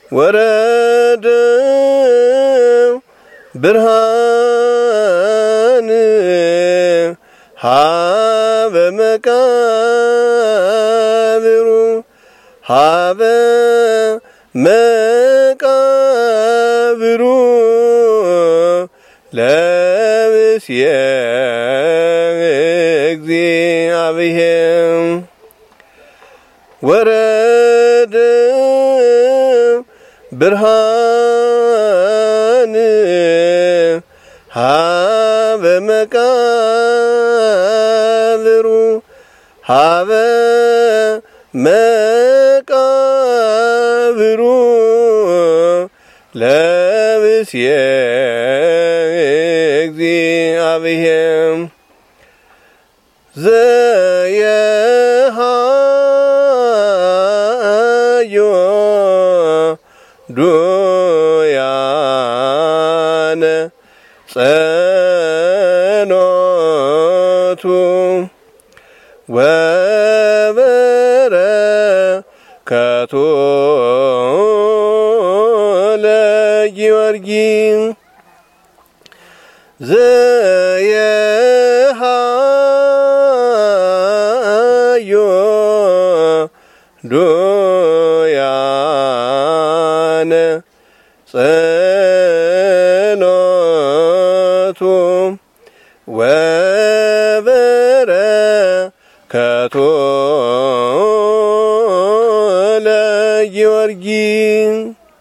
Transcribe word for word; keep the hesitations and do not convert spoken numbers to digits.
ወረደ ብርሃን ሀበ መቃብሩ ሀበ መቃብሩ ለብስየ እግዚአብሔር ወረደ ብርሃን ሀበ መቃብሩ ሀበ መቃብሩ ለብስየ እግዚአብሔር ዘየሃዮ ዱያነ ጸኖቱ ወበረከቱ ለጊዮርጊስ ዘየሃዮ ዱያነ ጸኖቱ ወበረከቱ